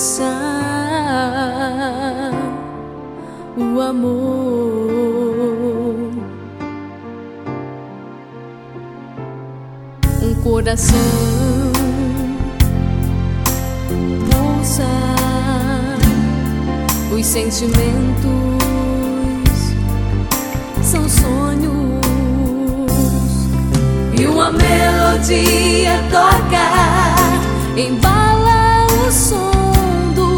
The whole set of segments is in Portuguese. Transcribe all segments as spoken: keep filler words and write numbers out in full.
expressar o amor. Um coração pulsar, os sentimentos são sonhos, e uma melodia toca, embala o som do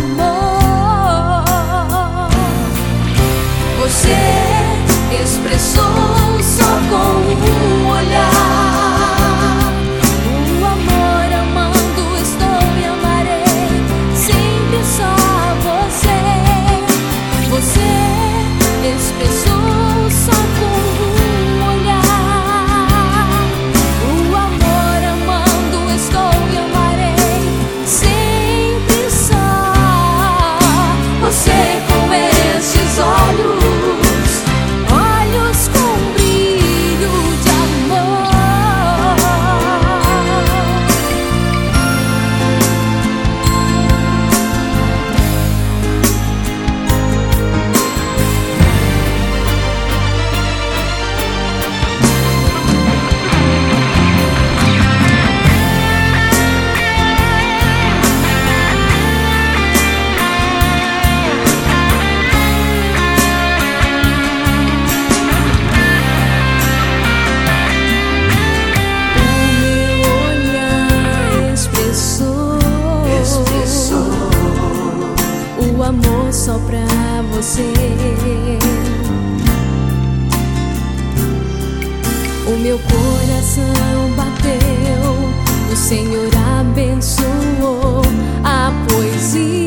amor. Você expressou só com um olhar o amor, amando estou e amarei sempre só você. Você expressou só com um olhar o amor, amando estou e amarei sempre só você. Com esses olhos, olhos com brilho de amor, o amor só pra você. O meu coração bateu, o Senhor abençoou a poesia.